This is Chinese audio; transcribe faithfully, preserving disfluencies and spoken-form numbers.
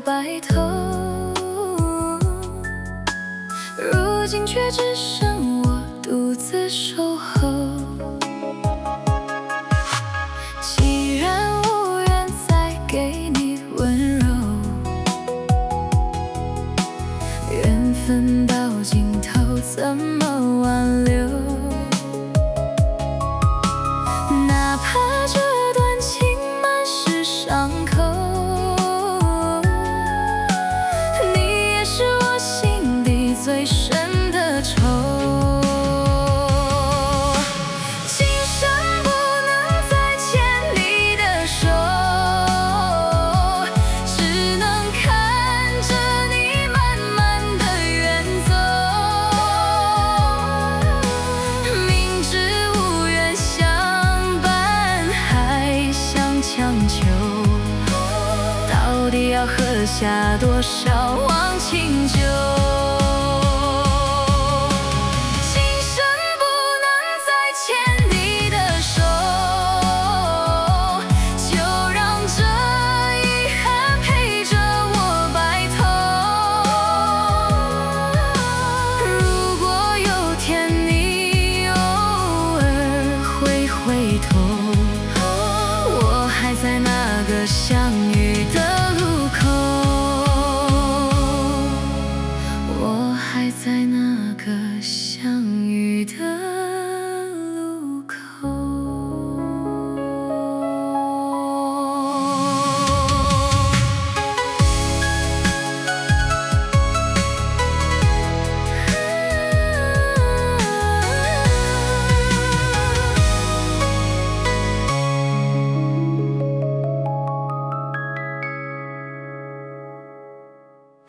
白头，如今却只剩我独自守候。既然无缘再给你温柔，缘分到尽头怎么挽留？哪怕这段情满是伤口，你也是我心底最深的愁。今生不能再牵你的手，只能看着你慢慢地远走。明知无缘相伴，还想强求，到底要喝下多少忘情酒？